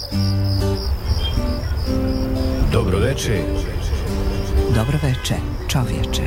Dobroveče. Dobroveče, čovječe.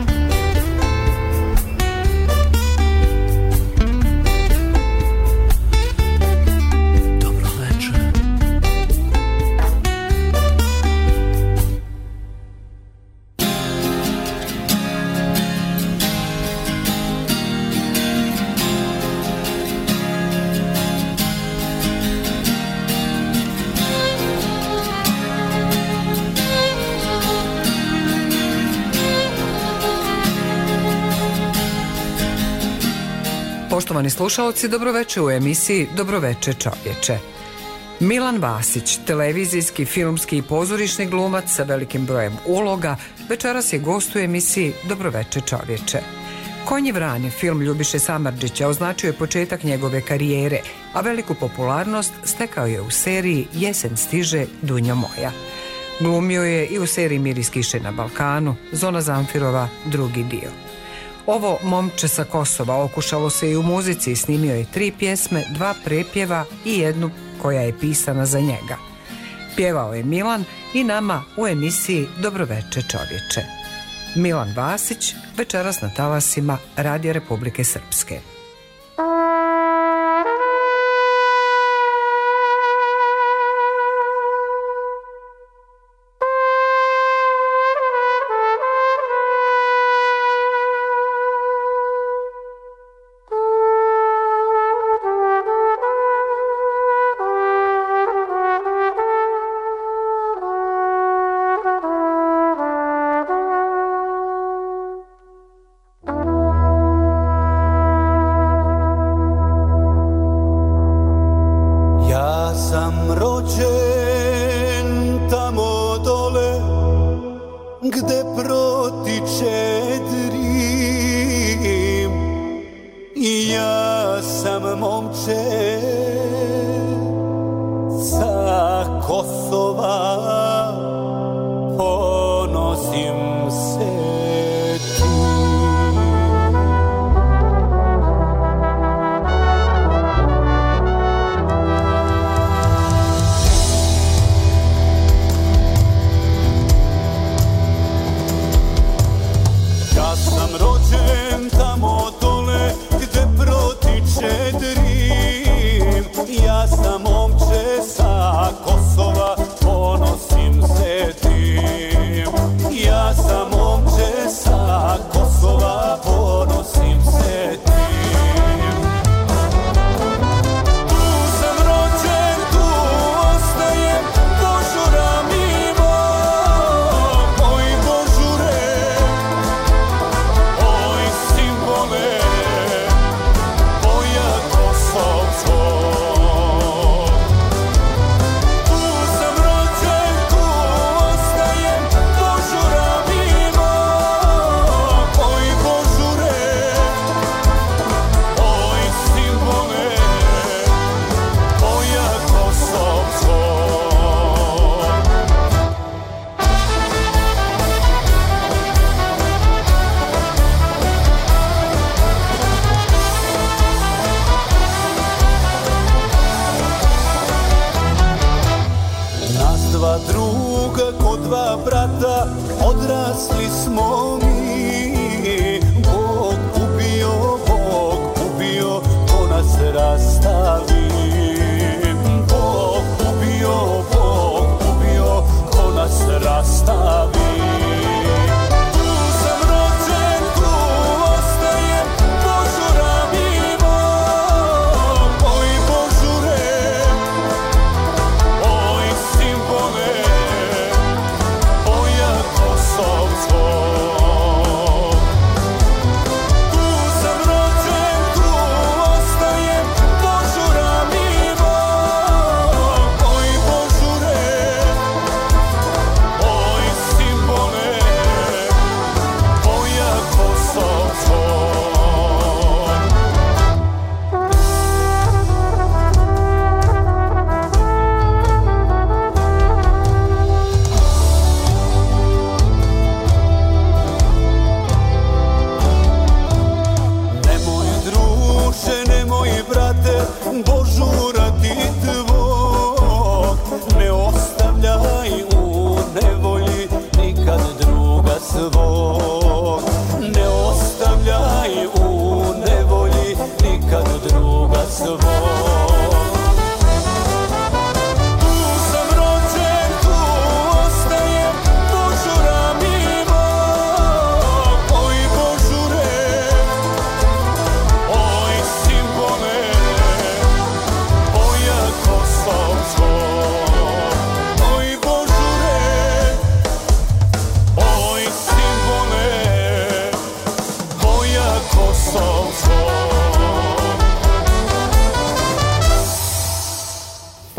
Poštovani slušalci, dobroveče u emisiji Dobroveče čovječe. Milan Vasić, televizijski, filmski i pozorišni glumac sa velikim brojem uloga, večeras je gost u emisiji Dobroveče čovječe. Konji vrani, film Ljubiše Samardžića, označio je početak njegove karijere, a veliku popularnost stekao je u seriji Jesen stiže, Dunjo moja. Glumio je i u seriji Mir iz kiše na Balkanu, Zona Zamfirova, drugi dio. Ovo momče sa Kosova okušalo se i u muzici, snimio je 3 pjesme, 2 prepjeva i jednu koja je pisana za njega. Pjevao je Milan i nama u emisiji Dobroveče čovječe. Milan Vasić, večeras na talasima Radija Republike Srpske.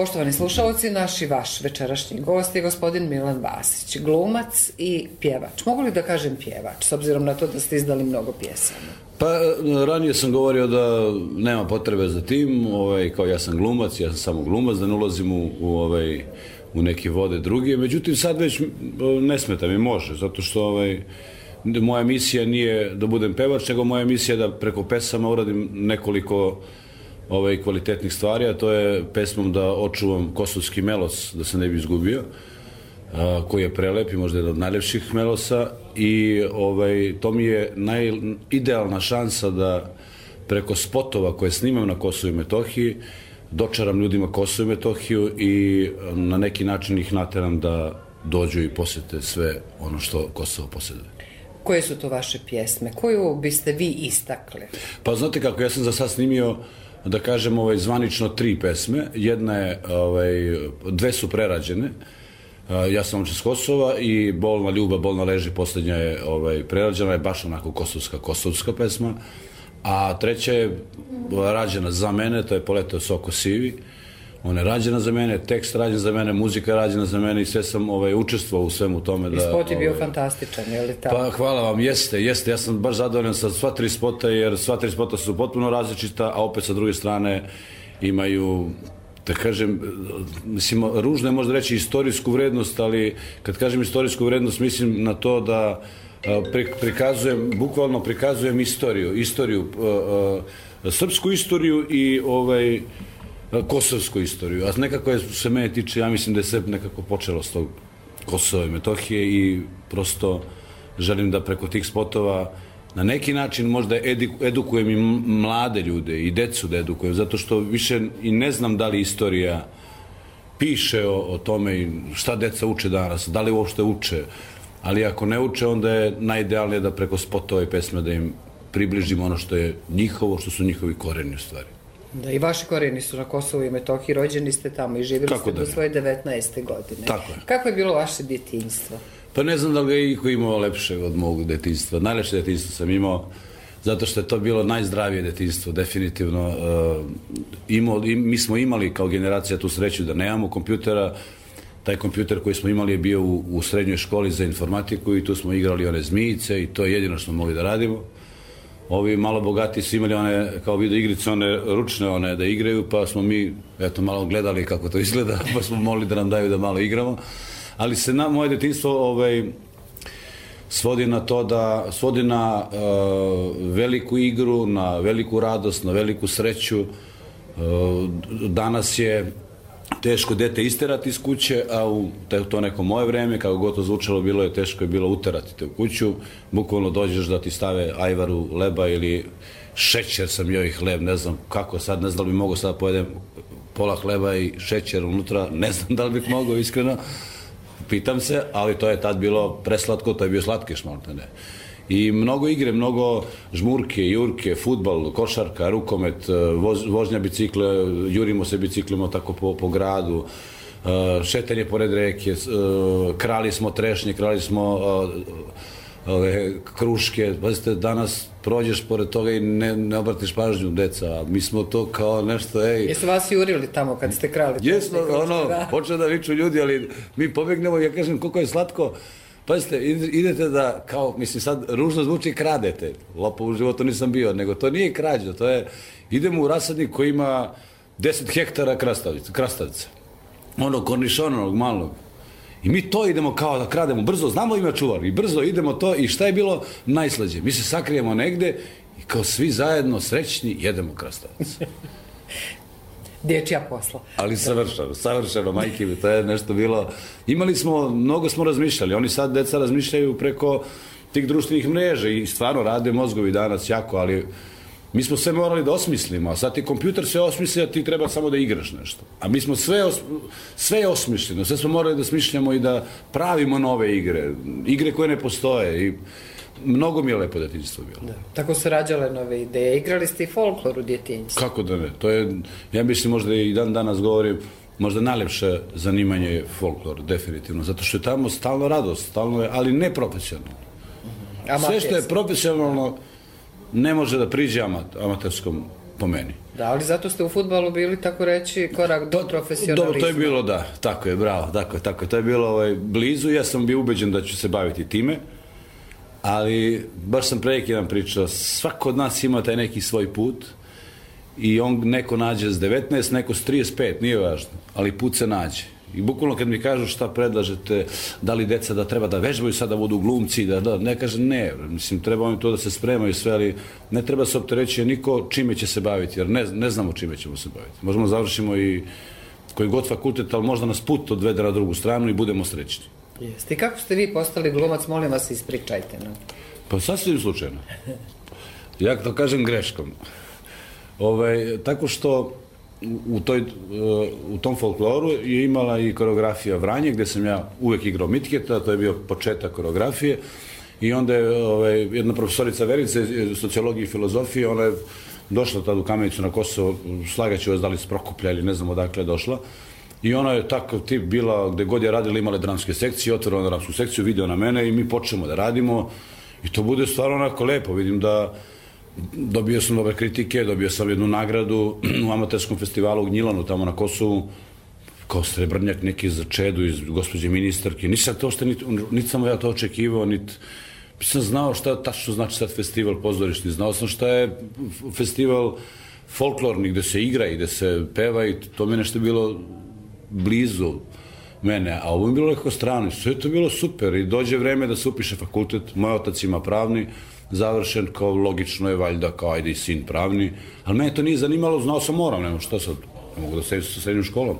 Poštovani slušalci, naš i vaš večerašnji gost je gospodin Milan Vasić, glumac i pjevač. Mogu li da kažem pjevač, s obzirom na to da ste izdali mnogo pjesama? Pa ranije sam govorio da nema potrebe za tim, kao ja sam glumac, ja sam samo glumac, da ne ulazim u neke vode druge, međutim sad već ne smeta mi, može, zato što moja misija nije da budem pevač, nego moja misija je da preko pesama uradim nekoliko kvalitetnih stvari, a to je pesmom da očuvam kosovski melos, da se ne bi izgubio, koji je prelep i možda jedan od najlepših melosa, i to mi je idealna šansa da preko spotova koje snimam na Kosovu i Metohiji dočaram ljudima Kosovo i Metohiju i na neki način ih nateram da dođu i posjete sve ono što Kosovo posjeduje. Koje su to vaše pjesme? Koju biste vi istakli? Pa znate kako, ja sam za sad snimio, da kažem, zvanično 3 pesme. Jedna je, 2 su prerađene. Ja sam s Kosova i Bolna ljubav, bolna leži, posljednja je prerađena, je baš onako kosovska pesma. A treća je rađena za mene, to je Poleteo Soko Sivi. Ona je rađena za mene, tekst rađen za mene, muzika je rađena za mene i sve sam učestvovao u svemu tome. I spot je bio fantastičan, je li tako? Pa hvala vam, jeste. Ja sam baš zadovoljan sa sva 3 spota, jer sva 3 spota su potpuno različita, a opet sa druge strane imaju, da kažem, mislim, ružno je možda reći istorijsku vrednost, ali kad kažem istorijsku vrednost mislim na to da bukvalno prikazujem istoriju, srpsku istoriju i kosovsku istoriju, a nekako je se mene tiče, ja mislim da je sve nekako počelo s tog Kosova i Metohije i prosto želim da preko tih spotova na neki način možda edukujem i mlade ljude i decu da edukujem, zato što više i ne znam da li istorija piše o tome i šta deca uče danas, da li uopšte uče, ali ako ne uče onda je najidealnije da preko spotova i pesme da im približimo ono što je njihovo, što su njihovi koreni u stvari. Da, i vaši korijeni su na Kosovu i Metohiji, rođeni ste tamo i živjeli ste do svoje 19. godine. Tako je. Kako je bilo vaše djetinjstvo? Pa ne znam da li ga je iko imao lepše od mog djetinjstva. Najlepše djetinjstvo sam imao, zato što je to bilo najzdravije djetinjstvo, definitivno. Mi smo imali kao generacija tu sreću da nemamo kompjutera. Taj kompjuter koji smo imali je bio u srednjoj školi za informatiku i tu smo igrali one zmijice i to je jedino što smo mogli da radimo. Ovi malo bogati su imali one, kao video igrice, one ručne da igraju, pa smo mi, malo gledali kako to izgleda, pa smo molili da nam daju da malo igramo. Ali se moje djetinjstvo svodi na to svodi na veliku igru, na veliku radost, na veliku sreću. Danas je teško dete isterati iz kuće, a u to neko moje vreme, kako god to zvučalo, teško je bilo uterati te u kuću. Bukvalno dođeš da ti stave ajvaru leba ili šećer, sam joj hleb, ne znam kako sad, ne znam da li bi mogao sad pojedem pola hleba i šećer unutra, ne znam da li bih mogao, iskreno. Pitam se, ali to je tad bilo preslatko, to je bio slatkiš, malo ne. I mnogo igre, mnogo žmurke, jurke, fudbal, košarka, rukomet, vožnja bicikla, jurimo se biciklima tako po gradu, šetanje pored reke, krali smo trešnje, krali smo kruške. Pazite, danas prođeš pored toga i ne obratiš pažnju deca, mi smo to kao nešto, Jesu vas jurili tamo kad ste krali? Jesmo, počeo da viču ljudi, ali mi pobegnemo, ja kažem koliko je slatko. Pazite, idete da, kao, mislim sad, ružno zvuči, kradete. Lopov u životu nisam bio, nego to nije krađa, to je, idemo u rasadnik koji ima 10 hektara krastavca. Kornišona, onog malog. I mi to idemo kao da krademo, brzo, znamo ima čuvar, i brzo idemo to, i šta je bilo najslađe? Mi se sakrijemo negde i kao svi zajedno srećni jedemo krastavac. Dječja posla. Ali savršeno, majke mi, to je nešto bilo. Imali smo, mnogo smo razmišljali, oni sad deca razmišljaju preko tih društvenih mreža i stvarno rade mozgovi danas jako, ali mi smo sve morali da osmislimo, a sad ti kompjuter sve osmisli, a ti treba samo da igraš nešto. A mi smo sve je osmišljeno, sve smo morali da smišljamo i da pravimo nove igre koje ne postoje i mnogo mi je lepo djetinjstvo bilo. Tako su rađale nove ideje. Igrali ste i folklor u djetinjstvu. Kako da ne? To je, ja mislim, možda i danas govorim, možda najlepše zanimanje je folklor, definitivno. Zato što je tamo stalno radost, stalno je, ali ne profesionalno. Sve što je profesionalno ne može da priđe amaterskom po meni. Da, ali zato ste u fudbalu bili, tako reći, korak do profesionalizma. Dobro, to je bilo, da, tako je, bravo, tako je, to je bilo blizu, ja sam bio ubeđen da ću se baviti time, ali baš sam pre neki dan pričao, svako od nas ima taj neki svoj put i on neko nađe s 19, neko s 35, nije važno, ali put se nađe. I bukvalno kad mi kažu šta predlažete, da li deca da treba da vežbaju sad da budu glumci, ne kažem ne, mislim treba oni to da se spremaju sve, ali ne treba se opterećiti niko čime će se baviti, jer ne znamo čime ćemo se baviti. Možemo završimo i koji god fakultet, ali možda nas put odvede na drugu stranu i budemo srećni. Jeste. I kako ste vi postali glumac, molim vas, ispričajte nam. Pa sasvim slučajno. Ja to kažem greškom. Tako što u tom folkloru je imala i koreografija Vranje, gde sam ja uvek igrao Mitketa, to je bio početak koreografije, i onda je jedna profesorica Verica iz sociologije i filozofije, ona je došla tad u Kamenicu na Kosovo, slagaću vas da li s Prokuplja ili ne znam odakle je došla, i ona je takav tip bila, gde god je radila imala dramske sekcije, otvorila dramsku sekciju, video na mene i mi počnemo da radimo i to bude stvarno onako lepo, vidim da dobio sam dobre kritike, dobio sam jednu nagradu u amaterskom festivalu u Gnjilanu, tamo na Kosovu, kao srebrnjak neki za Čedu iz gospođe ministarke. Nisam to što, niti sam ja to očekivao, niti sam znao šta tačno znači sad festival pozorišni, znao sam šta je festival folklorni, gde se igra i gde se peva i to mi je nešto bilo blizu mene, a ovo je bilo nekako strano. Sve je to bilo super i dođe vreme da se upiše fakultet, moj otac ima pravni, završen, kao logično je valjda, kao ajde i sin pravni, ali mene to nije zanimalo, znao sam moram, nema šta sad, ne mogu da sedim sa srednjom školom.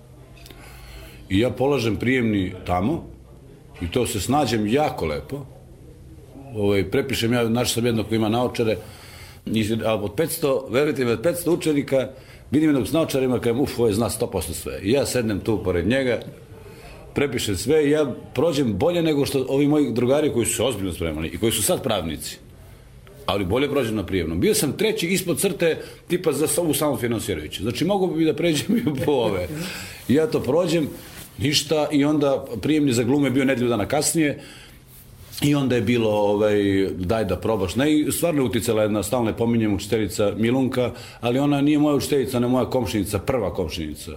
I ja polažem prijemni tamo i to se snađem jako lepo, prepišem ja, našao sam jednog koji ima naočare, a od 500, verujte mi, od 500 učenika, vidim jednog s naočarima, kajem, ovo je zna 100% sve. I ja sednem tu pored njega, prepišem sve i ja prođem bolje nego što ovi moji drugari koji su se ozbiljno spremali i koji su sad pravnici, ali bolje prođem na prijemnom. Bio sam treći ispod crte tipa za ovu samofinansirajuću. Znači mogu bi da pređem i po ove. I ja to prođem, ništa, i onda prijemni za glume bio nedelju dana kasnije i onda je bilo daj da probaš. I stvarno je uticala jedna, stalno je pominjem, učiteljica Milunka, ali ona nije moja učiteljica, ne moja komšinica, prva komšinica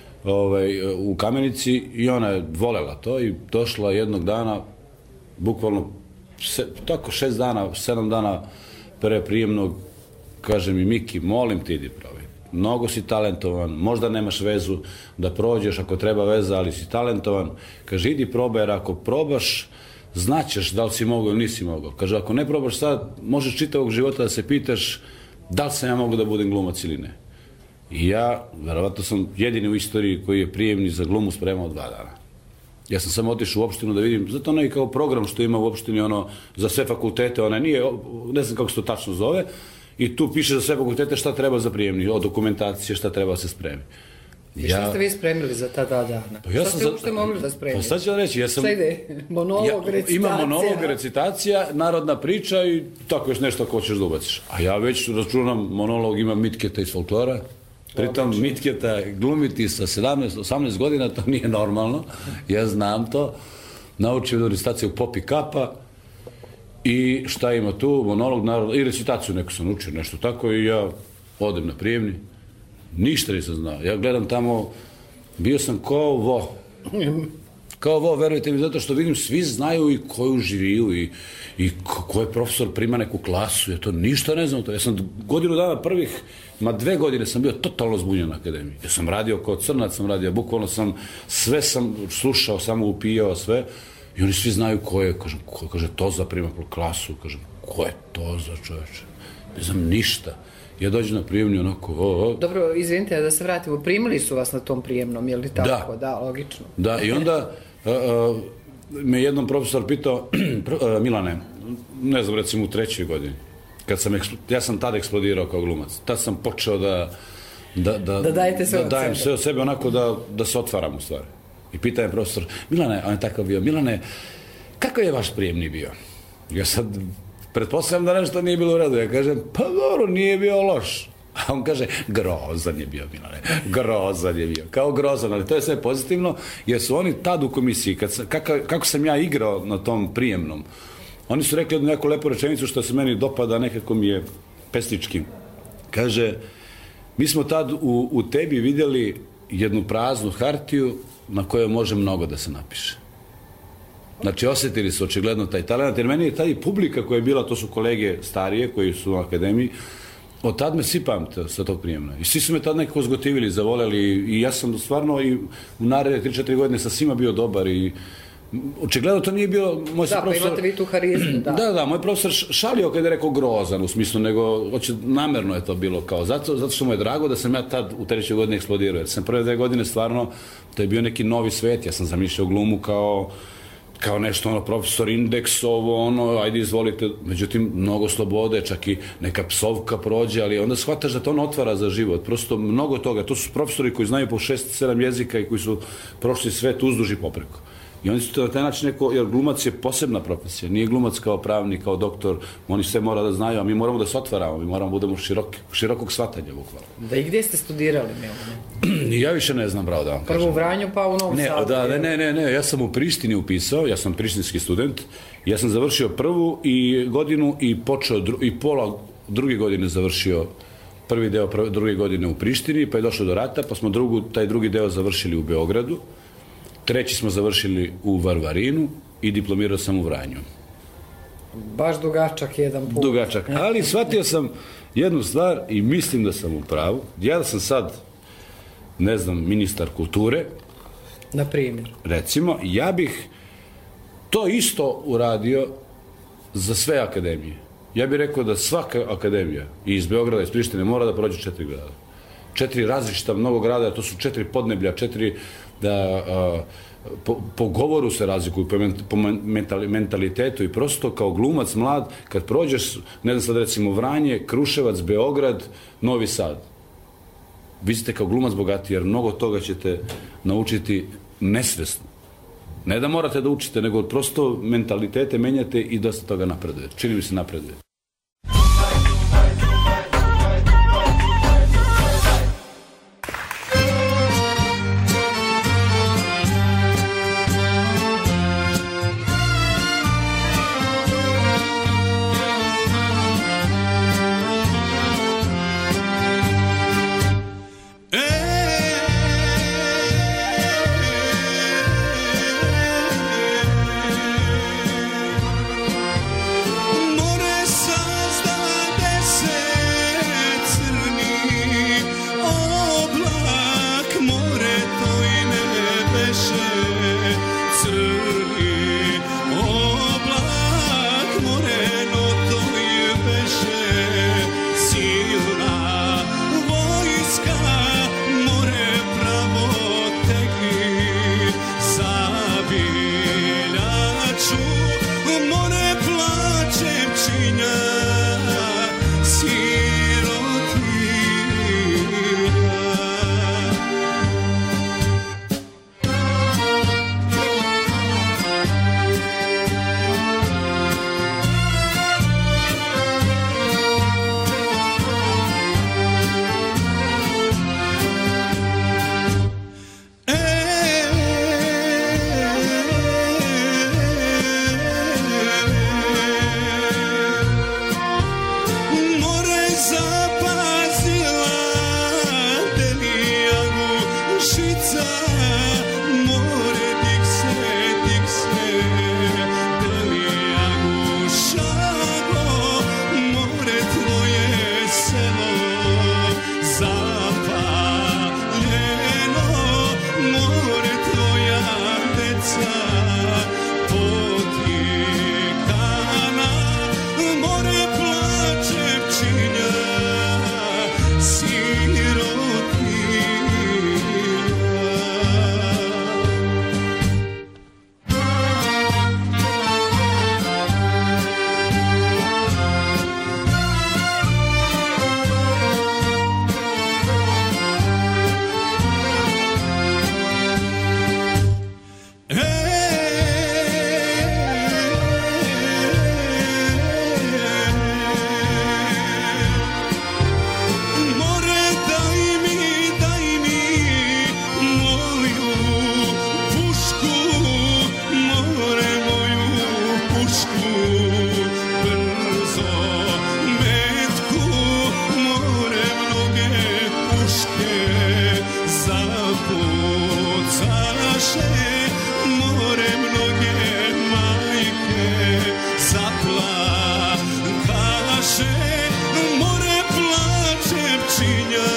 u Kamenici, i ona je volela to i došla jednog dana, bukvalno tako 6 dana, 7 dana pre prijemnog, kaže mi, Miki, molim ti idi probaj. Mnogo si talentovan, možda nemaš vezu da prođeš ako treba veza, ali si talentovan. Kaže, idi probaj, jer ako probaš, znaćeš da li si mogao ili nisi mogao. Kaže, ako ne probaš sad, možeš čitavog života da se pitaš da li sam ja mogu da budem glumac ili ne. I ja, verovatno sam jedini u istoriji koji je prijemni za glumu spremao 2 dana. Ja sam samo otišao u opštinu da vidim, zato onaj kao program što ima u opštini, za sve fakultete, nije, ne znam kako se to tačno zove, i tu piše za sve fakultete šta treba za prijemni, od dokumentacije, šta treba se spremi. I šta ste vi spremili za ta 2 dana? Šta ste uopšte mogli da spremili? Pa sad ću vam reći, ja sam... Šta ide? Monolog, recitacija? Ima monolog, recitacija, narodna priča i tako još nešto ako hoćeš da ubaciš. A ja već računam, monolog ima Mitketa iz folklora, pritom Mitketa glumiti sa 17-18 godina, to nije normalno, ja znam to. Naučio jednu recitaciju Pop i Kapa i šta ima tu, monolog, narod, i recitaciju neku sam učio, nešto tako, i ja odem na prijemni. Ništa nisam znao. Ja gledam tamo, bio sam kao vo, verujte mi, zato što vidim, svi znaju i koju živiju i ko je profesor prima neku klasu, ja to ništa ne znam. Ja sam godinu dana prvih, 2 godine sam bio totalno zbunjen na akademiji. Ja sam radio kao crnac, bukvalno sve sam slušao, samo upijao sve, i oni svi znaju ko je, kaže, to za prima klasu, kažem, ko je to za čoveče? Ne znam ništa. Ja dođem na prijemni onako... Dobro, izvinite, da se vratimo, primili su vas na tom prijemnom, je li tako? Da, logično. Da, i onda me jednom profesor pitao, Milane, ne znam, recimo u 3. godini, ja sam tada eksplodirao kao glumac, tad sam počeo da dajem sve od sebe onako da se otvaram u stvari. I pita je profesor, Milane, on je tako bio, Milane, kako je vaš prijemni bio? Ja sad... pretpostavljam da nešto nije bilo u redu. Ja kažem, pa dobro, nije bio loš. A on kaže, grozan je bio, Milane, grozan je bio. Kao grozan, ali to je sve pozitivno, jer su oni tad u komisiji, kako sam ja igrao na tom prijemnom, oni su rekli neku lepu rečenicu što se meni dopada, nekako mi je pesnički. Kaže, Mi smo tad u tebi vidjeli jednu praznu hartiju na kojoj može mnogo da se napiše. Znači, osjetili su očigledno taj talent, jer meni je taj publika koja je bila, to su kolege starije koji su u akademiji, od tad me svi pamte sa tog prijemna. I svi su me tad nekako zgotivili, zavoleli i ja sam stvarno i u naredne 3-4 godine sa svima bio dobar i očigledno to nije bio moj profesor... Da, pa imate vi tu harizmu, da. Da, moj profesor šalio kada je rekao grozan, u smislu, nego namerno je to bilo kao, zato što mu je drago da sam ja tad u 3. godini eksplodirao, jer sam prve 2 godine stvarno, to je bio neki novi svet, ja sam zamišljao glumu kao nešto, profesor indeks, ajde izvolite, međutim, mnogo slobode, čak i neka psovka prođe, ali onda shvataš da to on otvara za život, prosto mnogo toga, to su profesori koji znaju po 6-7 jezika i koji su prošli svet uzduž i popreko. I oni su to na taj način jer glumac je posebna profesija, nije glumac kao pravnik, kao doktor, oni sve mora da znaju, a mi moramo da se otvaramo, mi moramo da budemo širokog shvatanja, bukvalno. Da, i gdje ste studirali, Milane? Ja više ne znam, bravo da vam kažem. Prvo u Vranju, pa u Novom Sadu. Ne, ja sam u Prištini upisao, ja sam prištinski student, ja sam završio prvu godinu i počeo i pola druge godine završio prvi deo druge godine u Prištini, pa je došlo do rata, pa smo taj drugi deo završili u Beogradu, 3. smo završili u Varvarinu i diplomirao sam u Vranju. Baš dugačak jedan put. Dugačak, ali shvatio sam jednu stvar i mislim da sam u pravu. Ja da sam sad, ne znam, ministar kulture, na primjer, recimo, ja bih to isto uradio za sve akademije. Ja bih rekao da svaka akademija iz Beograda, iz Prištine mora da prođe 4 grada. 4 različita, mnogo grada, to su 4 podneblja, 4 da po govoru se razlikuju, po mentalitetu i prosto kao glumac mlad, kad prođeš, ne znam sad recimo Vranje, Kruševac, Beograd, Novi Sad, vi ste kao glumac bogatiji, jer mnogo toga ćete naučiti nesvesno. Ne da morate da učite, nego prosto mentalitete menjate i dosta toga napreduje. Čini mi se napreduje. More puške zapucaše, more mnoge majke zaplakaše, more plače pčinja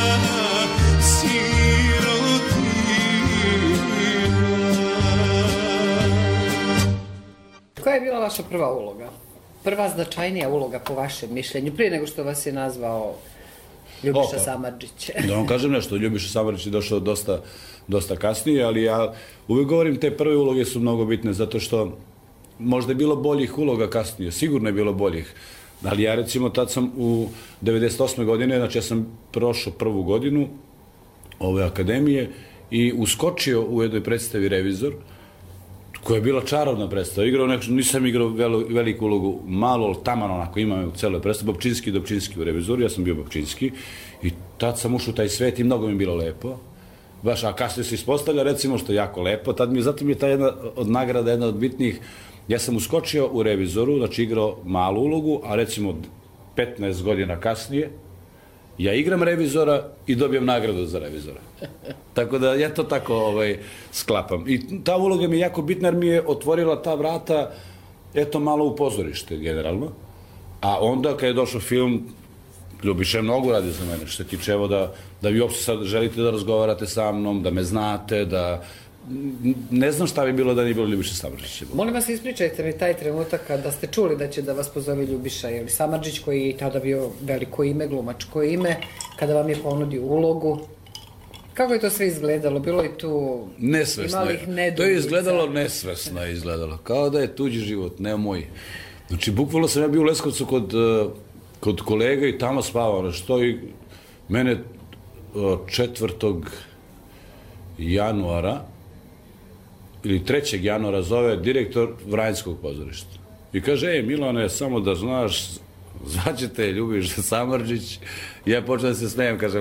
Koja je bila vaša prva uloga? Prva značajnija uloga po vašem mišljenju, prije nego što vas je nazvao Ljubiša Samardžić? Da vam kažem nešto, Ljubiša Samardžić je došao dosta kasnije, ali ja uvijek govorim te prve uloge su mnogo bitne, zato što možda je bilo boljih uloga kasnije, sigurno je bilo boljih, ali ja recimo tad sam u 98. godine, znači ja sam prošao prvu godinu ove akademije i uskočio u jednoj predstavi Revizor, koja je bila čarovna predstava. Nisam igrao veliku ulogu, malo, ali taman onako imam u celoj predstavi, Dobčinski u Revizoru, ja sam bio Dobčinski i tad sam ušao u taj svet i mnogo mi je bilo lepo. Baš, a kasnije se ispostavlja, recimo, što je jako lepo, zato mi je ta jedna od nagrada, jedna od bitnijih, ja sam uskočio u Revizoru, znači igrao malu ulogu, a recimo 15 godina kasnije, ja igram Revizora i dobijem nagradu za Revizora. Tako da ja to tako sklapam. I ta uloga mi je jako bitna jer mi je otvorila ta vrata, eto, malo u pozorište generalno. A onda kad je došao film, Ljubiša je mnogo radi za mene, što se tiče evo da vi uopšte sad želite da razgovarate sa mnom, da me znate, da... Ne znam šta bi bilo da nije bilo Ljubiša Samardžića. Molim vas, ispričajte mi taj trenutak kada ste čuli da će da vas pozove Ljubiša Samardžić, koji je tada bio veliko ime, glumačko ime, kada vam je ponudio ulogu. Kako je to sve izgledalo? Bilo je tu malih nedoumica? To je izgledalo nesvesno, kao da je tuđi život, ne moj. Znači, bukvalno sam ja bio u Leskovcu kod kolega i tamo spavao nešto i mene 4. januara ili 3. januara zove direktor Vranjskog pozorišta. I kaže, Milane, samo da znaš, zvaćete Ljubiša Samardžić. Ja počnem da se smijem, kaže,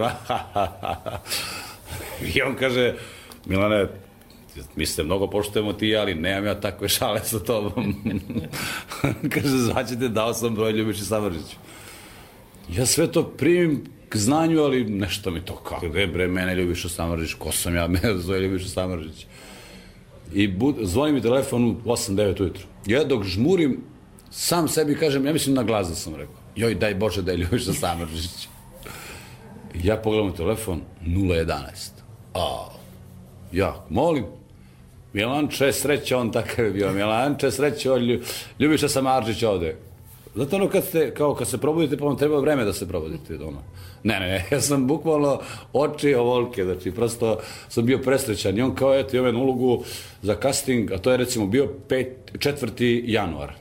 i on kaže, Milane, mi se mnogo poštujemo ti, ali nemam ja takve šale sa tobom. Kaže, zvaćete, dao sam broj Ljubiša Samardžiću. Ja sve to primim k znanju, ali nešto mi to kako, gde bre, mene Ljubiša Samardžić, ko sam ja, mene zove Ljubiša Samardžić. I zvoni mi telefon u 8-9 ujutru. Ja dok žmurim, sam sebi kažem, ja mislim na glas da sam rekao, joj, daj Bože da je Ljubiša Samardžić. Ja pogledam telefon, 011. Ja, molim, Milanče, sreće, on takav je bio, Milanče, sreće, Ljubiša Samardžić ovde. Zato ono kad se probudite, pa vam treba vreme da se probudite doma. Ne, ja sam bukvalno oči ovolike, znači prosto sam bio presrećan i on kao, eto, imam jednu ulogu za casting, a to je recimo bio 4. januar.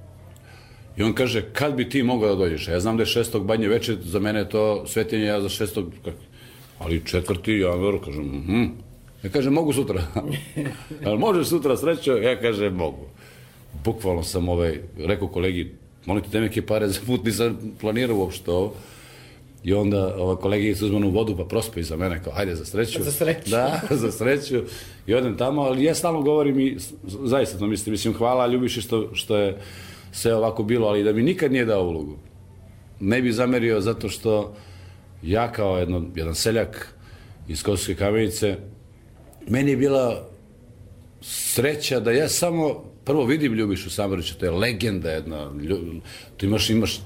I on kaže, kad bi ti mogao da dođeš? Ja znam da je 6. Banje veče, za mene je to svetinje, ja za 6. Ali 4. januar, kažem, Ja kažem, mogu sutra. Ali možeš sutra, srećo? Ja kažem, mogu. Bukvalno sam rekao kolegi, molite te neke pare za put, nisam planirao uopšte ovo. I onda kolegi su uzmano u vodu pa prospe iza mene, kao, hajde za sreću. Za sreću. Da, za sreću. I odem tamo, ali ja stalno govorim i zaista to mislim, hvala Ljubiši što je sve ovako bilo, ali da mi nikad nije dao ulogu. Ne bi zamerio zato što ja kao jedan seljak iz Kosovske Kamenice, meni je bila sreća da ja samo prvo vidim Ljubišu Samardžića, to je legenda jedna, tu imaš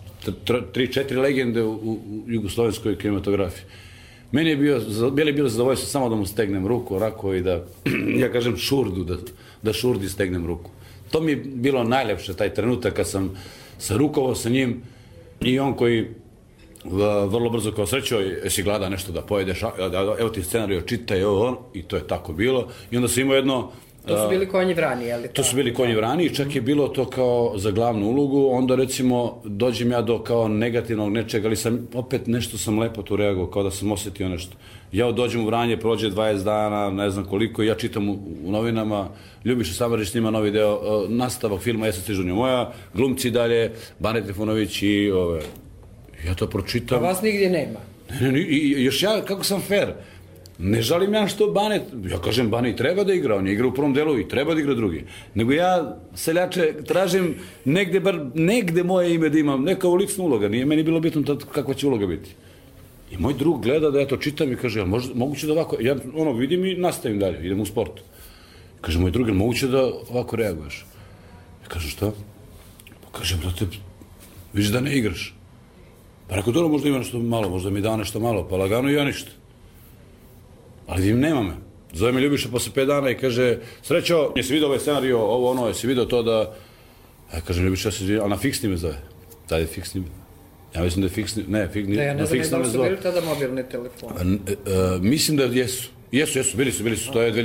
3-4 legende u jugoslovenskoj kinematografiji. Meni je bilo zadovoljstvo samo da mu stegnem ruku, onako i da, ja kažem šurdu, da šurdi stegnem ruku. To mi je bilo najlepše, taj trenutak kad sam se rukovao sa njim i on koji vrlo brzo kao srećo, jesi glada nešto da pojedeš, evo ti scenarij, čitaj, i to je tako bilo. I onda sam imao jedno... To su bili Konji vrani, je li? To su bili Konji vrani i čak je bilo to kao za glavnu ulogu, onda recimo dođem ja do kao negativnog nečega, ali opet nešto sam lepo tu reagovao, kao da sam osjetio nešto. Ja dođem u Vranje, prođe 20 dana, ne znam koliko, i ja čitam u novinama, Ljubiša Samardžić snima novi deo, nastavak filma Jesen stižunja moja, glumci dalje, Bane Trifunović i ja to pročitam. A vas nigdje nema? Ne, i još ja, kako sam fair, ne žalim ja što Bane, ja kažem Bane i treba da igra, on je igra u prvom delu i treba da igra drugi. Nego ja, seljače, tražim negde moje ime da imam, neka lična uloga, nije meni bilo bitno kakva će uloga biti. I moj drug gleda da ja to čitam i kaže, moguće da ovako, ja vidim i nastavim dalje, idem u sport. Kaže, moj drug, moguće da ovako reaguješ? Ja kažem, šta? Pa kažem, brate, vidiš da ne igraš. Pa rekao, dobro, možda ima nešto malo, možda mi da nešto malo, pa lagano i ja ništa. Ali vidim, nema me. Zove me Ljubiša posle 5 dana i kaže, Srećo, jesi vidio ovaj scenario, ovo ono, jesi vidio to da... Ja kažem, Ljubiša, a na fiksni me zove. Tad je fiksni me. Ja mislim da je fiksni, ne, ja ne znam da li su bili tada mobilni telefoni. Mislim da jesu. Jesu, bili su, to je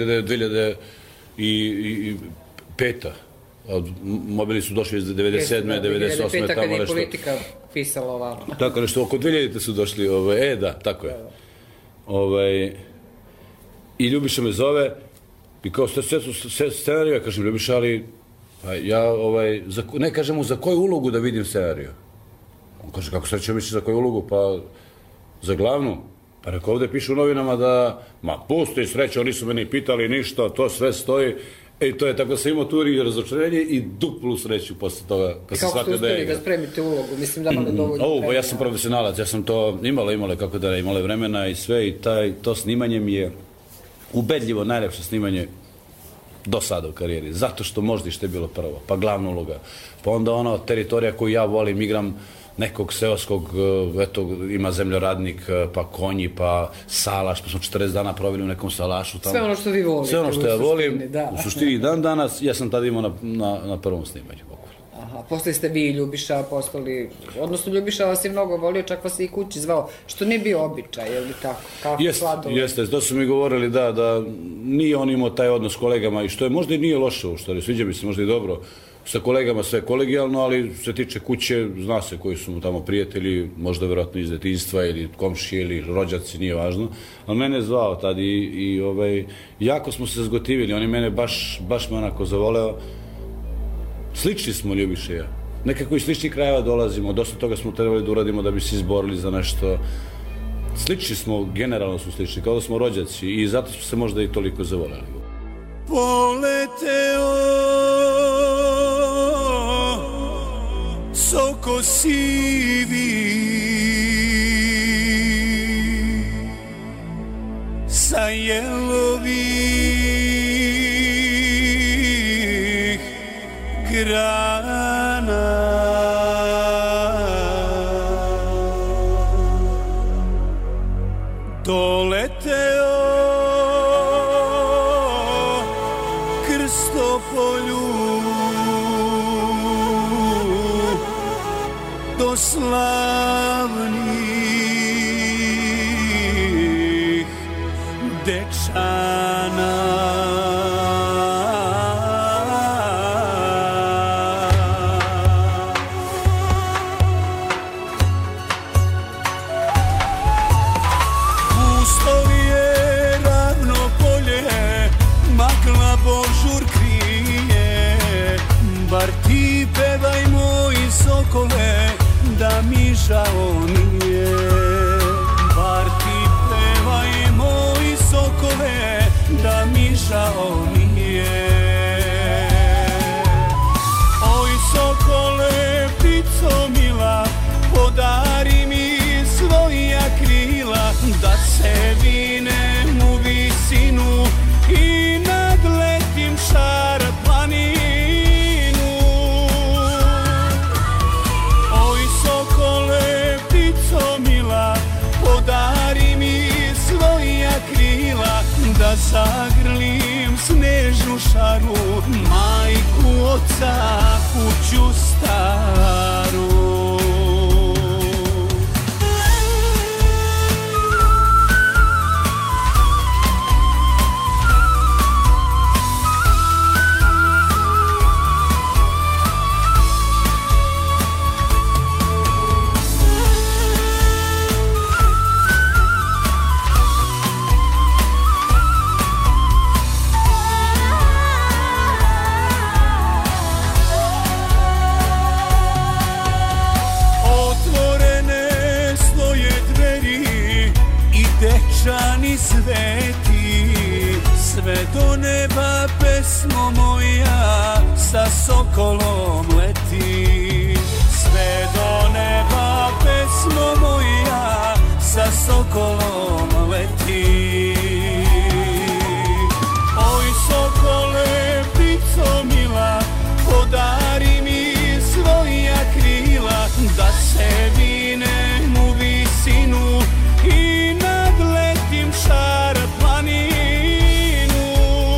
2005. Mobili su došli iz 97. 98. Tamo kad je politika pisala ovako. Tako nešto, oko 2000. su došli, da, tako je. I Ljubiša me zove i kao scenariju, ja kažem, Ljubiša, ali ja, ne kažem mu za koju ulogu da vidim scenariju. On kaže, kako Srećo misli za koju ulogu? Pa za glavnu. Pa rekao, ovde piše u novinama da, pusti Srećo, oni su meni pitali ništa, to sve stoji. I to je tako da sam imao tu i razočarenje i duplu sreću posle toga. I kako ste uspeli da spremite ulogu? Mislim da imali dovoljno vremena. Ja sam profesionalac, ja sam to imale kako da ne, imale vremena i sve i to snimanje mi je ubedljivo najlepše snimanje do sada u karijeri. Zato što možda i što je bilo prvo, pa glavna uloga. Pa onda teritorija koju ja volim, igram nekog seoskog, ima zemljoradnik, pa konji, pa salaš, pa smo 40 dana proveli u nekom salašu. Sve ono što vi volite. Sve ono što ja volim, u suštini dan danas, ja sam tada imao na prvom snimanju. Aha, posle ste vi i Ljubiša postali, odnosno Ljubiša vas je mnogo volio, čak vas je i kući zvao, što nije bio običaj, je li tako? Jeste, to su mi govorili da nije on imao taj odnos s kolegama i što je možda i nije loše, što je, sviđa mi se možda i dobro, sa kolegama sve kolegijalno, ali se tiče kuće, zna se koji su mu tamo prijatelji, možda verovatno iz detinjstva ili komšije ili rođaci, nije važno, ali mene je zvao tad i jako smo se zgotivili, on je mene baš me onako zavoleo. Slični smo, Ljubiša i ja. Nekako iz sličnih krajeva dolazimo, dosta toga smo trebali da uradimo da bi se izborili za nešto. Slični smo, generalno smo slični, kao da smo rođaci i zato smo se možda i toliko zavoleli. Poleteo soko sivi sa jelovih grana, doleteo Krstopolju do slavnih dečana. Da mi žao nije, bar ti pevaj moji sokole, da mi žao nije. Oj sokole, ptico mila, podari mi svoja krila, da se vinem u visinu i nadletim šar planinu. Podari mi svoja krila, da zagrlim snežnu šaru, majku, oca, kuću staru. Sveti, sve do neba pesmo moja sa sokolom leti. Sve do neba pesmo moja sa sokolom leti. Oj sokole, ptico mila, podari mi svoja krila, da se vinem u visinu i nadletim šar planinu.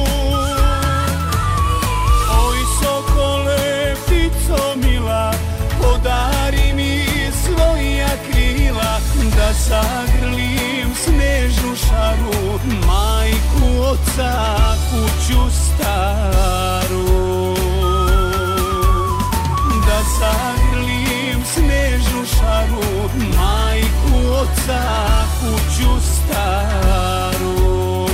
Oj sokole, ptico mila, podari mi svoja krila, da zagrlim snežnu šaru, majku, oca, kuću staru. Da zagrlim snežnu šaru, majku, oca, kuću staru.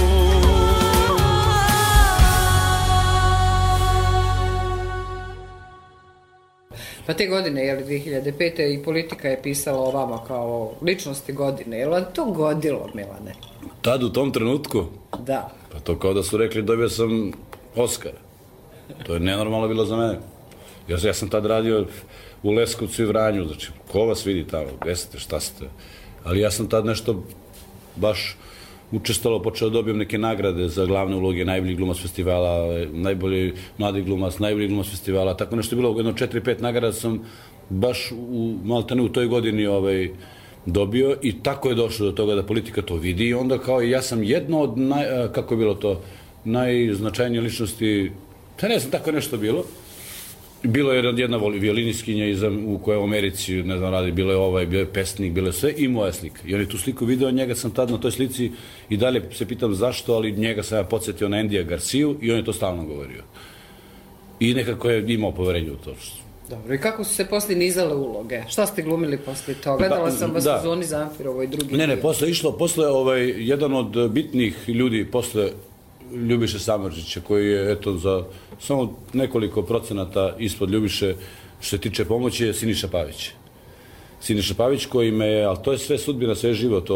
Pa te godine, je li 2005. i Politika je pisala o vama kao ličnosti godine. Je li vam to godilo, Milane? Tad u tom trenutku? Da. Pa to kao da su rekli dobio sam Oskar. To je nenormalno bilo za mene. Ja sam tad radio u Leskovcu i Vranju, znači ko vas vidi tamo, gde ste, šta ste. Ali ja sam tad nešto baš učestalo, počeo da dobijem neke nagrade za glavne uloge, najbolji glumac festivala, najbolji mladi glumac, najbolji glumac festivala, tako nešto je bilo, jedno 4-5 nagrada sam baš maltene u toj godini dobio i tako je došlo do toga da Politika to vidi i onda kao i ja sam jedno od, kako je bilo to, najznačajnije ličnosti, ne znam, tako nešto bilo. Bilo je jedna violiniskinja u kojoj u Americi, ne znam, radi, bilo je pesnik, bilo je sve i moja slika. I on je tu sliku video, njega sam tad na toj slici i dalje se pitam zašto, ali njega sam ja podsjetio na Andija Garciju i on je to stalno govorio. I nekako je imao poverenje u to. Dobro, i kako su se posle nizale uloge? Šta ste glumili posle toga? Gledala sam vas u Zoni Zamfirovoj drugi. Ne, posle jedan od bitnih ljudi posle Ljubiše Samardžića, koji je, eto, za samo nekoliko procenata ispod Ljubiše, što se tiče pomoći, je Siniša Pavić. Siniša Pavić koji me je, ali to je sve sudbina, sve život,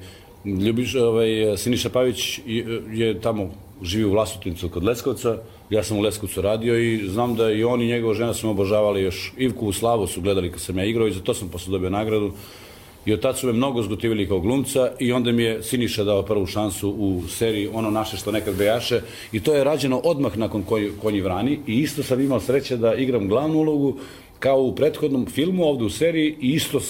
Siniša Pavić je tamo, živi u Vlasotincu kod Leskovca, ja sam u Leskovcu radio i znam da i on i njegova žena su me obožavali još, Ivkovu slavu su gledali kad sam ja igrao i za to sam posle dobio nagradu. I od tad su me mnogo zgotivili kao glumca i onda mi je Siniša dao prvu šansu u seriji Ono naše što nekad bejaše i to je rađeno odmah nakon Konji vrani i isto sam imao sreće da igram glavnu ulogu kao u prethodnom filmu ovde u seriji i isto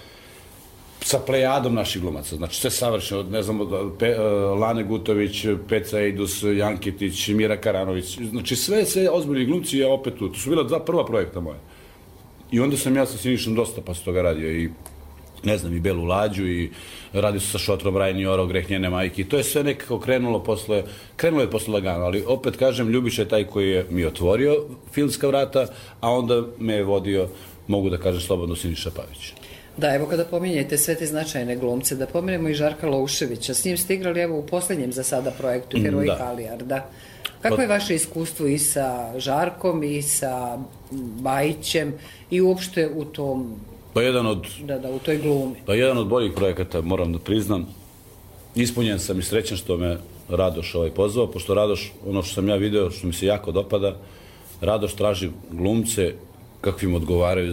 sa plejadom naših glumaca. Znači sve savršeno, ne znam, Lane Gutović, Peca Ejdus, Janketić, Mira Karanović, znači sve ozbiljni glumci je opet tu. To su bila dva prva projekta moje. I onda sam ja sa Sinišom dosta posle toga radio i ne znam, i Belu Lađu i radio sa Šotrom Rajni Oro, Greh njene majke. To je sve nekako krenulo je posle lagano, ali opet kažem, Ljubiša je taj koji je mi otvorio filmska vrata, a onda me je vodio, mogu da kažem slobodno, Siniša Pavić. Da, evo kada pominjete sve te značajne glumce, da pomenemo i Žarka Louševića. S njim ste igrali evo u poslednjem za sada projektu Heroji Halijarda. Kako je vaše iskustvo i sa Žarkom i sa Bajićem i uopšte u tom... Pa jedan od... u toj glumi. Pa jedan od boljih projekata, moram da priznam. Ispunjen sam i srećan što me Radoš pozvao, pošto Radoš, ono što sam ja video, što mi se jako dopada, Radoš traži glumce kakvim odgovaraju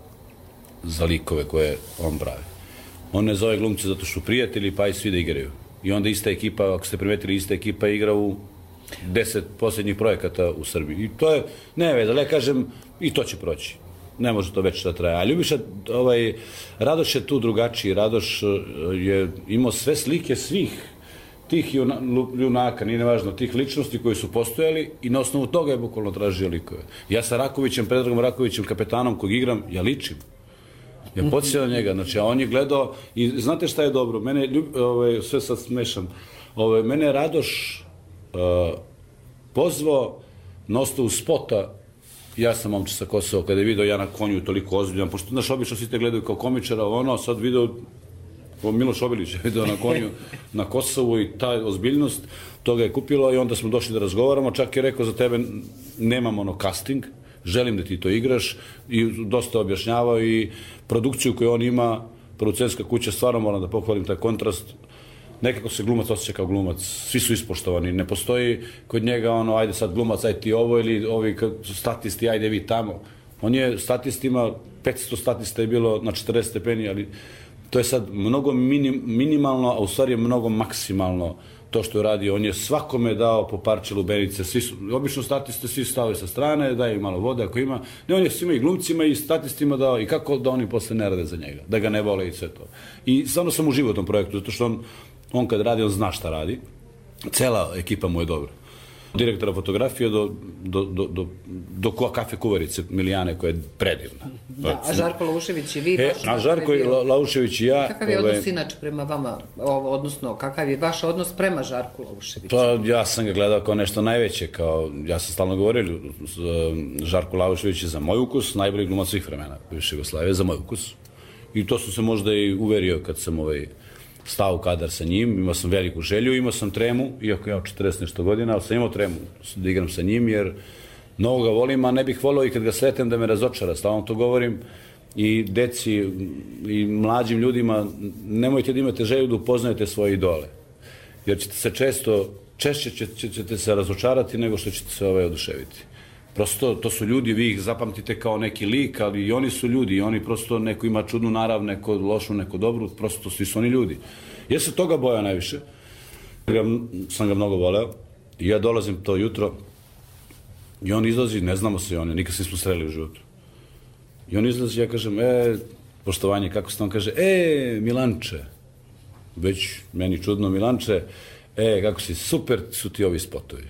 za likove koje on pravi. On ne zove glumce zato što su prijatelji, pa i svi da igraju. I onda ista ekipa, ako ste primetili, ista ekipa igra u 10 posljednjih projekata u Srbiji. I to je, ne veze, ali ja kažem, i to će proći. Ne može to već da traje. A Ljubiša, Radoš je tu drugačiji. Radoš je imao sve slike svih tih junaka, nije nevažno, tih ličnosti koji su postojali i na osnovu toga je bukvalno tražio likove. Ja sa Rakovićem, Predragom Rakovićem, kapetanom kog igram, ja ličim. Ja podsjećam na njega, znači, a on je gledao i znate šta je dobro? Mene, sve sad smešam, mene je Radoš pozvao na osnovu spota. Ja sam momče sa Kosova, kada je video ja na konju toliko ozbiljan, pošto, znaš, obično svi te gledaju kao komičara, sad video, Miloš Obilić je video na konju na Kosovu i ta ozbiljnost toga je kupilo i onda smo došli da razgovaramo, čak je rekao za tebe nemam casting, želim da ti to igraš i dosta objašnjavao i produkciju koju on ima, producentska kuća, stvarno moram da pohvalim taj kontrast, nekako se glumac osjeća kao glumac, svi su ispoštovani, ne postoji kod njega ajde sad glumac, ajde ti ovo ili ovi statisti, ajde vi tamo. On je statistima, 500 statista je bilo na 40 stepeni, ali To je sad mnogo minimalno, a u stvari je mnogo maksimalno to što je radio. On je svakome dao po parče lubenice. Obično statiste svi stavili sa strane, daje im malo vode ako ima. Ne, on je svima i glumcima i statistima dao i kako da oni posle ne rade za njega, da ga ne vole i sve to. I stvarno sam uživao u tom projektu, zato što on kad radi, on zna šta radi. Cela ekipa mu je dobra. Direktora fotografije do kafe kuvarice Milijane, koja je predivna. Da, a Žarko Laušević i vi... A Žarko Laušević i ja... Kakav je odnos inače prema vama, odnosno kakav je vaš odnos prema Žarku Lauševiću? Pa ja sam ga gledao kao nešto najveće, ja sam stalno govorio, Žarko Laušević je za moj ukus najbolji glumac svih vremena bivše Jugoslavije, za moj ukus. I to sam se možda i uverio kad sam stao u kadar sa njim, imao sam veliku želju, imao sam tremu, iako ja 40 nešto godina, ali sam imao tremu da igram sa njim, jer mnogo ga volim, a ne bih volio i kad ga sretem da me razočara, stalno to govorim i deci i mlađim ljudima, nemojte da imate želju da upoznajete svoje idole, jer ćete se češće ćete se razočarati nego što ćete se oduševiti. Prosto, to su ljudi, vi ih zapamtite kao neki lik, ali i oni su ljudi, i oni prosto, neko ima čudnu narav, neko lošu, neko dobru, prosto svi su oni ljudi. Ja se toga bojao najviše, sam ga mnogo voleo, i ja dolazim to jutro, i on izlazi, ne znamo se oni, nikad se nismo sreli u životu. I on izlazi, ja kažem, poštovanje, kako se on kaže, Milanče, već meni čudno Milanče, kako si, super su ti ovi spotovi.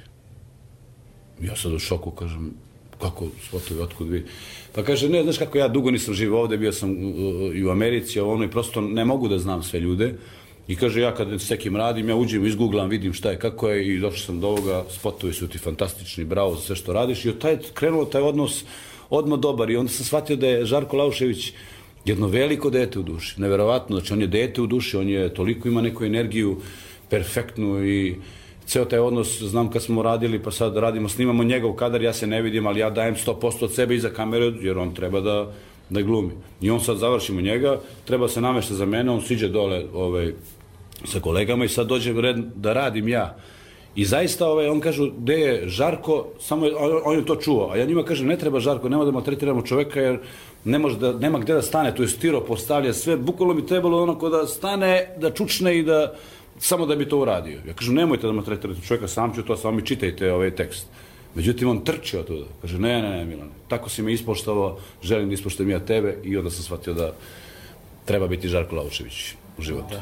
Ja sad u šoku, kažem, kako spotovi, otkud vi? Pa kaže, ne, znaš kako ja dugo nisam živio ovde, bio sam i u Americi, i prosto ne mogu da znam sve ljude. I kaže, ja kad s nekim radim, ja uđem, izgooglam, vidim šta je, kako je, i došao sam do ovoga, spotovi su ti fantastični, bravo za sve što radiš. I krenuo taj odnos odmah dobar, i onda sam shvatio da je Žarko Laušević jedno veliko dete u duši, neverovatno, znači on je dete u duši, on je toliko ima neku energiju perfektnu i ceo taj odnos, znam kad smo radili, pa sad radimo, snimamo njegov kadar, ja se ne vidim, ali ja dajem 100% od sebe iza kamere, jer on treba da glumi. I on sad završimo njega, treba se namešta za mene, on siđe dole sa kolegama i sad dođe red da radim ja. I zaista on kažu, gde je Žarko, samo on je to čuo, a ja njima kažem, ne treba Žarko, nema da maltretiramo čoveka, jer nema gde da stane, tu je stiro postavlja sve, bukvalno bi trebalo onako da stane, da čučne i da samo da bi to uradio. Ja kažem, nemojte da maltretirate čovjeka, sam ću to, samo mi čitajte ovaj tekst. Međutim, on trči od tuda. Kaže, ne, Milane, tako si me ispoštavao, želim da ispoštujem ja tebe, i onda sam shvatio da treba biti Žarko Laušević u životu.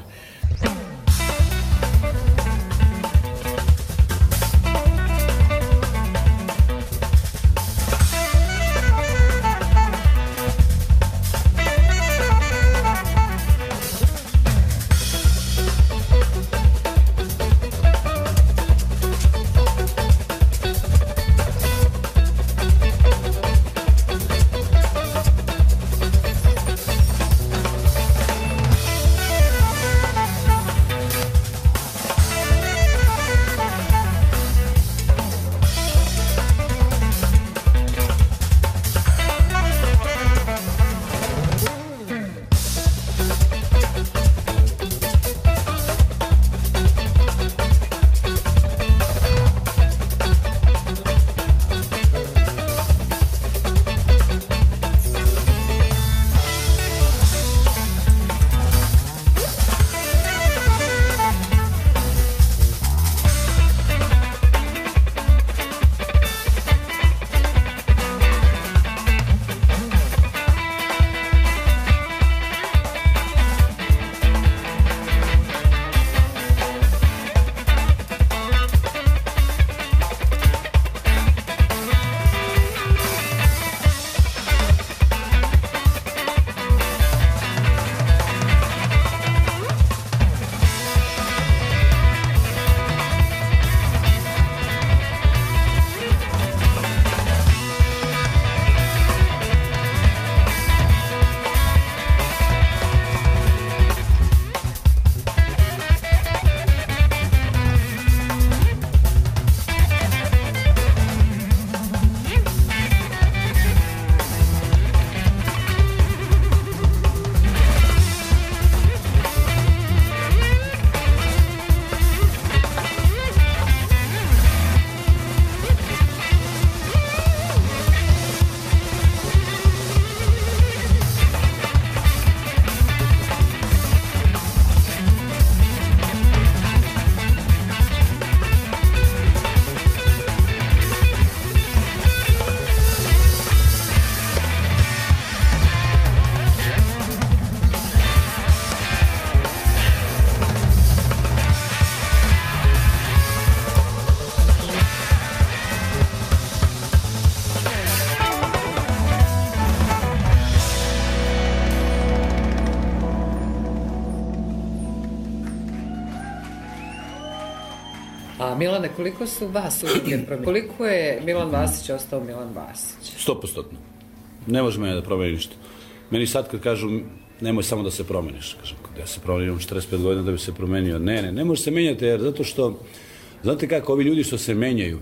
A Milane, koliko su vas uloge promijenili? Koliko je Milan Vasić ostao Milan Vasić? 100%. Ne može mene da promeni ništa. Meni sad kad kažu nemoj samo da se promeniš, kažem, kad ja se promenim 45 godina da bi se promenio. Ne može se menjati, jer zato što, znate kako, ovi ljudi što se menjaju,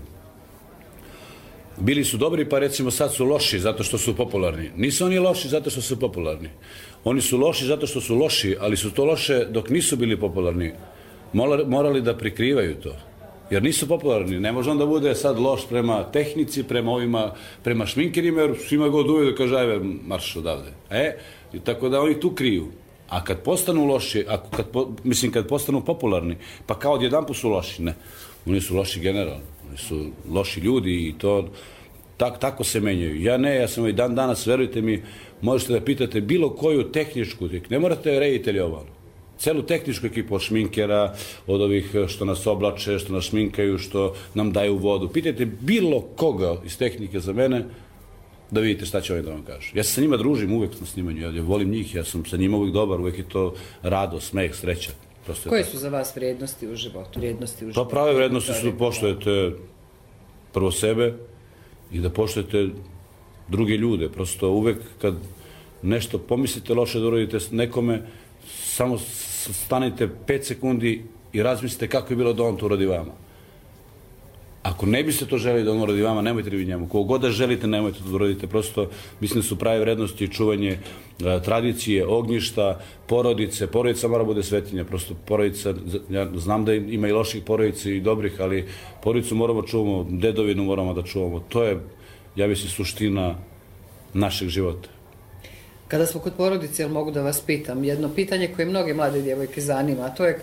bili su dobri, pa recimo sad su loši zato što su popularni. Nisu oni loši zato što su popularni. Oni su loši zato što su loši, ali su to loše dok nisu bili popularni. Morali da prikrivaju to. Jer nisu popularni. Ne može on da bude sad loš prema tehnici, prema ovima, prema šminkerima, jer svima god uvijek da kaže, ajde, marš odavde. Tako da oni tu kriju. A kad postanu loši, kad postanu popularni, pa kao odjedanput su loši, ne. Oni su loši generalno. Oni su loši ljudi i to tako se menjaju. Ja sam i dan danas, verujte mi, možete da pitate bilo koju tehničku, ne morate reditelji ovo, celu tehničku ekipu od šminkera, od ovih što nas oblače, što nas šminkaju, što nam daju vodu. Pitajte bilo koga iz tehnike za mene da vidite šta će oni da vam kažu. Ja se sa njima družim uvek na snimanju, ja volim njih, ja sam sa njima uvek dobar, uvek je to radost, smeh, sreća. Koje su za vas vrijednosti u životu? Pa prave vrijednosti su da poštujete prvo sebe i da poštujete druge ljude. Prosto uvek kad nešto pomislite loše da uradite nekome, samo stanite 5 sekundi i razmislite kako je bilo da on to uradi vama. Ako ne biste to želeli da on uradi vama, nemojte vi njemu. Kogo god da želite, nemojte to da uradite. Prosto, mislim da su prave vrednosti čuvanje tradicije, ognjišta, porodice. Porodica mora bude svetinja. Prosto porodica, ja znam da ima i loših porodica i dobrih, ali porodicu moramo čuvamo, dedovinu moramo da čuvamo. To je, ja mislim, suština našeg života. Kada smo kod porodice, jel mogu da vas pitam, jedno pitanje koje mnoge mlade djevojke zanima, a to je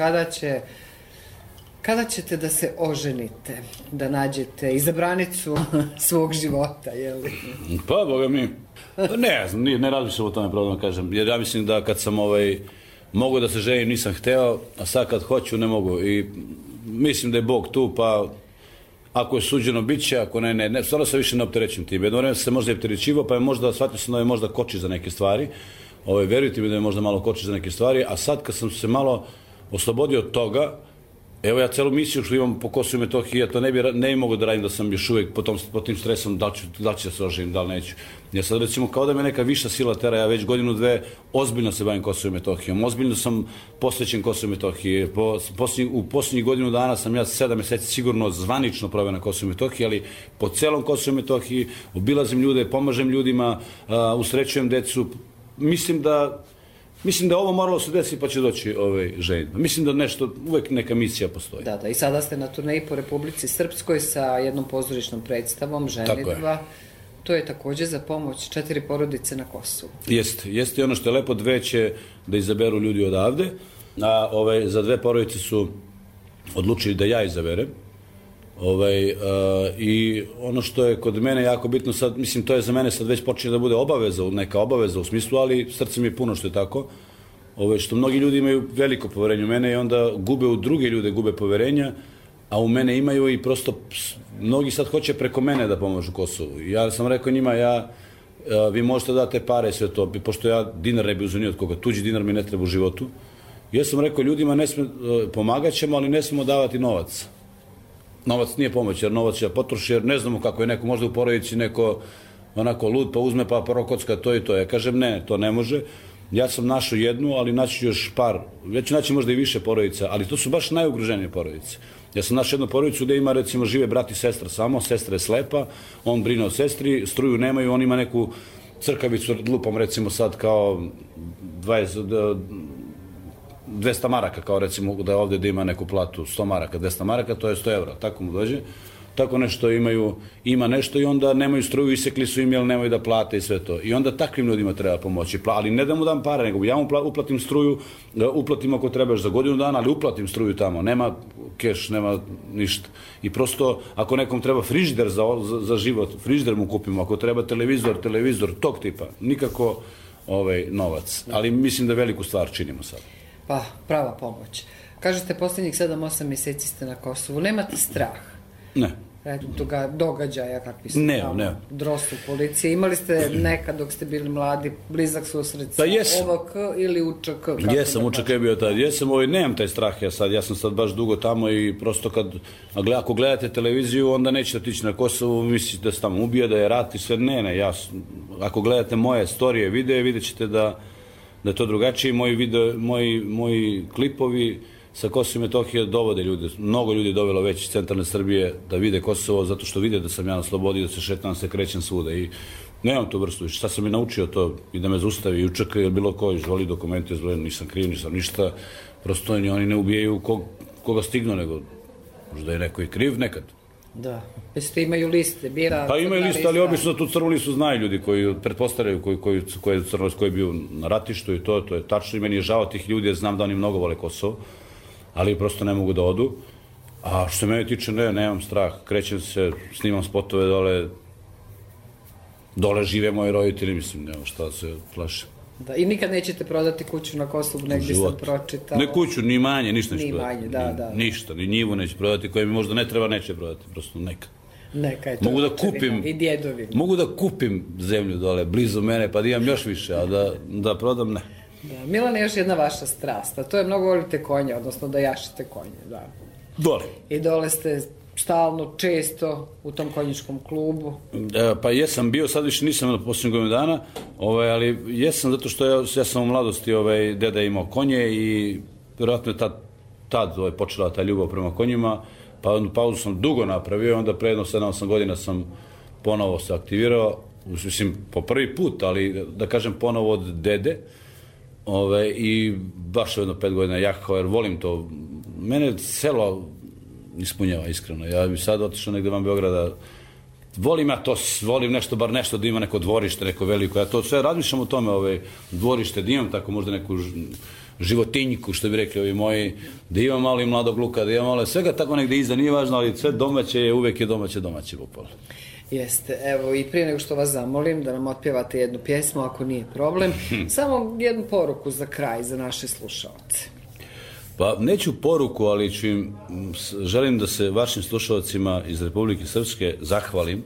kada ćete da se oženite, da nađete izabranicu svog života, jel? Pa, boga mi, ne razmišljam o tome, pravo da kažem, jer ja mislim da kad sam mogu da se ženim, nisam hteo, a sad kad hoću, ne mogu. I mislim da je Bog tu, pa ako je suđeno, bit će, ako ne, stvarno se više ne opterećim tim. Jedno vreme se možda opterećivo, pa je možda, shvatio sam da je možda koči za neke stvari, verujte mi da je možda malo koči za neke stvari, a sad kad sam se malo oslobodio od toga, evo ja celu misiju što imam po Kosovu i Metohiji, ja to ne bi mogo da radim da sam još uvijek pod tim stresom, da li ću da se oženim, da li neću. Ja sad recimo kao da me neka viša sila tera, ja već godinu, dve ozbiljno se bavim Kosovom i Metohijom, ozbiljno sam posvećen Kosovu i Metohiji. U posljednjih godinu dana sam ja 7 mjeseci sigurno zvanično proveo na Kosovu i Metohiji, ali po celom Kosovu i Metohiji obilazim ljude, pomažem ljudima, usrećujem decu. Mislim da ovo moralo se desiti pa će doći ženitba. Mislim da nešto, uvek neka misija postoji. Da, i sada ste na turneji po Republici Srpskoj sa jednom pozorišnom predstavom, ženitba. To je također za pomoć 4 porodice na Kosovu. Jeste ono što je lepo, 2 će da izaberu ljudi odavde, a za 2 porodice su odlučili da ja izaberem. I ono što je kod mene jako bitno sad, mislim to je za mene sad već počinje da bude neka obaveza u smislu, ali srce mi je puno što je tako, što mnogi ljudi imaju veliko poverenje u mene i onda gube u druge ljude, gube poverenja, a u mene imaju i prosto mnogi sad hoće preko mene da pomožu Kosovu. Ja sam rekao njima, vi možete date pare i sve to, pošto ja dinar ne bi uzeo ni od koga, tuđi dinar mi ne treba u životu. Ja sam rekao ljudima, pomagat ćemo, ali ne smemo davati novac. Novac nije pomoć, jer novac ja potroši, jer ne znamo kako je neko, možda u porodici neko onako lud, pa uzme pa prokocka to i to. Ja kažem ne, to ne može. Ja sam našao jednu, ali naći još par, ja ću naći možda i više porodica, ali to su baš najugroženije porodice. Ja sam našao jednu porodicu gdje ima recimo žive brat i sestra samo, sestra je slepa, on brine o sestri, struju nemaju, on ima neku crkavicu, lupom recimo sad kao 200 maraka, kao recimo da je ovdje da ima neku platu 100 maraka, 200 maraka, to je 100 evra, tako mu dođe. Tako nešto ima nešto i onda nemaju struju, isekli su im, jer nemaju da plate i sve to. I onda takvim ljudima treba pomoći. Ali ne da mu dam pare, nego ja mu uplatim struju, uplatim ako trebaš za godinu dana, ali uplatim struju tamo. Nema keš, nema ništa. I prosto, ako nekom treba frižider za život, frižider mu kupimo. Ako treba televizor, tog tipa. Nikako novac. Ali mislim da veliku stvar činimo sad. Pa, prava pomoć. Kažete, posljednjih 7-8 mjeseci ste na Kosovu. Nemate strah? Ne. događaja kakvi su ne. Drostu policije. Imali ste nekad dok ste bili mladi blizak susret sa OVK ili UČK? Jesam, UČK je bio tad. Jesam, nemam taj strah ja sam sad baš dugo tamo i prosto ako gledate televiziju, onda nećete otići na Kosovo, mislite da se tamo ubija, da je rat i sve. Ne, ako gledate moje storije, videe, vidjet ćete da je to drugačije. Moji klipovi sa Kosova i Metohije dovode ljude. Mnogo ljudi je dovelo već iz centralne Srbije da vide Kosovo, zato što vide da sam ja na slobodi, da se šetam, da se krećem svuda. I nemam tu vrstu. Šta sam i naučio to i da me zaustavi i UČK ili bilo ko izvoli dokumenti, nisam kriv, nisam ništa. Prosto oni ne ubijaju koga stignu, nego možda je neko i kriv nekad. Da. Jeste imaju liste, bira... Pa imaju liste, ali obično tu crnu listu znaju ljudi koji pretpostavljaju koji je bio na ratištu i to je tačno i meni je žao tih ljudi jer znam da oni mnogo vole Kosovo, ali prosto ne mogu da odu. A što se mene tiče, nemam strah, krećem se, snimam spotove dole žive moji roditelji, mislim, nema šta da se plašim. Da, i nikad nećete prodati kuću na Kosovu, negdje sam pročitao. Ne kuću, ni manje, ništa neće prodati. Ni manje, da. Ništa, ni njivu neće prodati, koje mi možda ne treba, neće prodati, prosto neka. Neka je to očevina i djedovina. Mogu da kupim zemlju dole, blizu mene, pa da imam još više, a da prodam, ne. Da, Milane, još jedna vaša strast, a to je mnogo volite konje, odnosno da jašete konje, da. Dole. I dole ste stalno, često u tom konjičkom klubu. Pa jesam bio, sad više nisam na posljednjih godinu dana, ali jesam zato što ja sam u mladosti, deda je imao konje i vjerojatno je tad počela ta ljubav prema konjima, pa jednu pauzu sam dugo napravio, onda pre jedno 7-8 godina sam ponovo se aktivirao, mislim po prvi put, ali da kažem ponovo od dede, i baš jedno 5 godina jahao, jer volim to. Mene selo ispunjava, iskreno. Ja bi sad otišao negde van Beograda. Volim ja to, volim bar nešto da ima neko dvorište, neko veliko. Ja to sve razmišljam o tome, dvorište, da imam tako možda neku životinjku, što bi rekli ovi moji, da imam malo i mladog luka, da imam malo svega tako negde iza, nije važno, ali sve domaće je, uvek je domaće popolo. Jeste, evo i prije nego što vas zamolim da nam otpjevate jednu pjesmu, ako nije problem, samo jednu poruku za kraj, za naše slušalce. Pa neću poruku, ali želim da se vašim slušalcima iz Republike Srpske zahvalim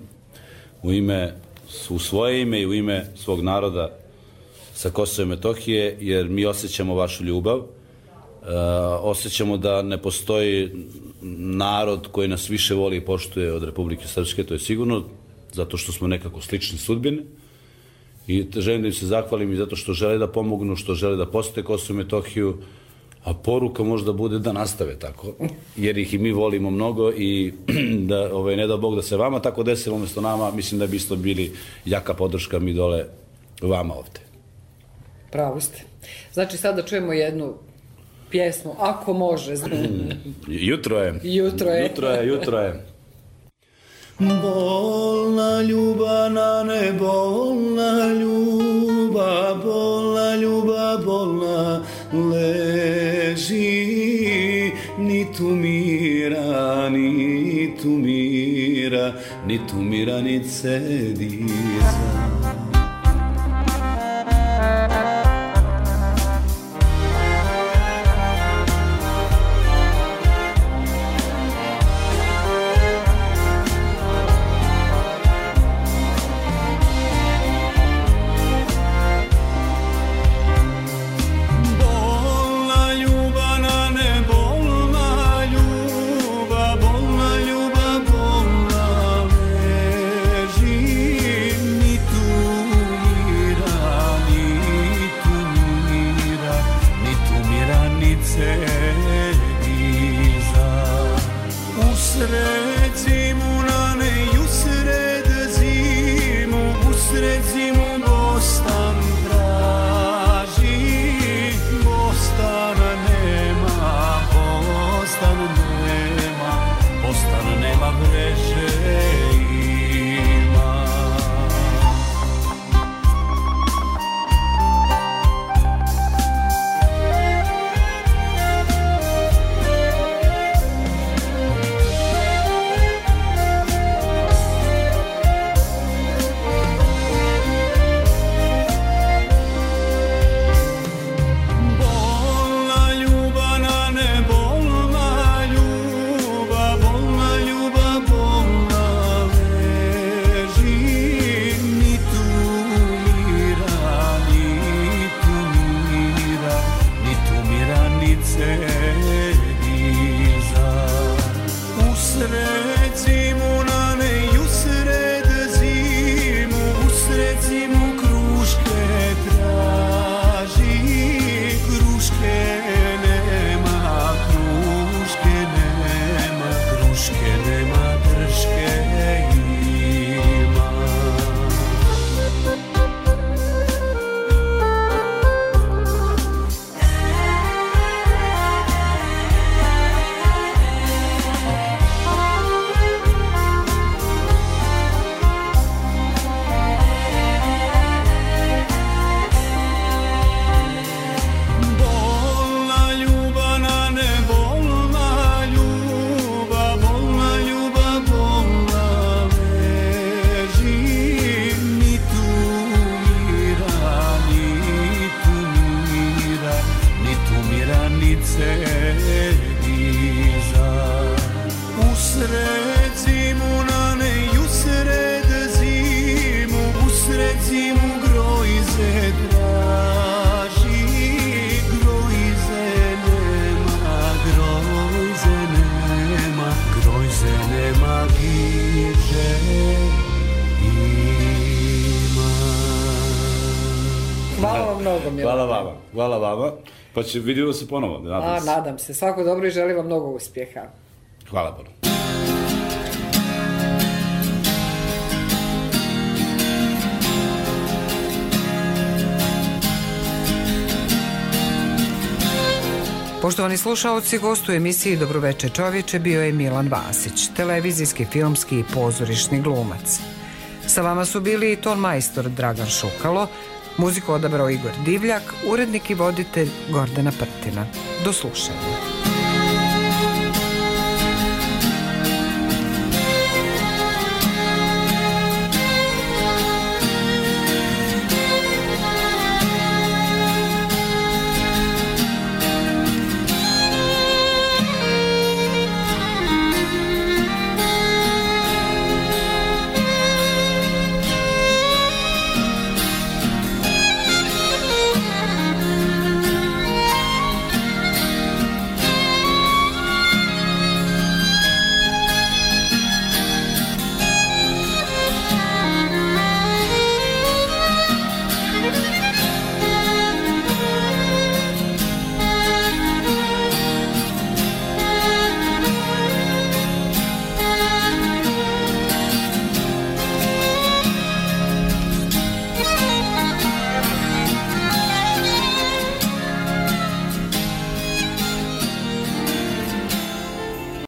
u svoje ime i u ime svog naroda sa Kosova i Metohije, jer mi osjećamo vašu ljubav, osjećamo da ne postoji narod koji nas više voli i poštuje od Republike Srpske, to je sigurno, zato što smo nekako slične sudbine i želim da im se zahvalim i zato što žele da pomognu, što žele da posete Kosovo i Metohiju, a poruka možda bude da nastave tako, jer ih i mi volimo mnogo i da, ne da Bog da se vama tako desilo umjesto nama, mislim da bi isto bili jaka podrška mi dole vama ovde. Pravo ste. Znači sada čujemo jednu pjesmu, ako može. Jutro je. Bolna ljubana, ne bolna ljuba, bolna ljuba, bolna leži, ni tu mira, ni tu mira, ni tu mira, ni cediza. Bolna ljuba, bolna drške, nema drške ima. Usred zimu na ne, usred zimu grojze traži, grojze nema, giže ima. Hvala vam mnogo, Milane. Hvala vama. Pa vidimo se ponovo. Nadam se. Svako dobro i želim vam mnogo uspjeha. Hvala puno. Poštovani slušaoci, gost u emisiji Dobroveče čovječe bio je Milan Vasić, televizijski, filmski i pozorišni glumac. Sa vama su bili i ton majstor Dragan Šukalo, muziku odabrao Igor Divljak, urednik i voditelj Gordana Prtina. Do slušanja.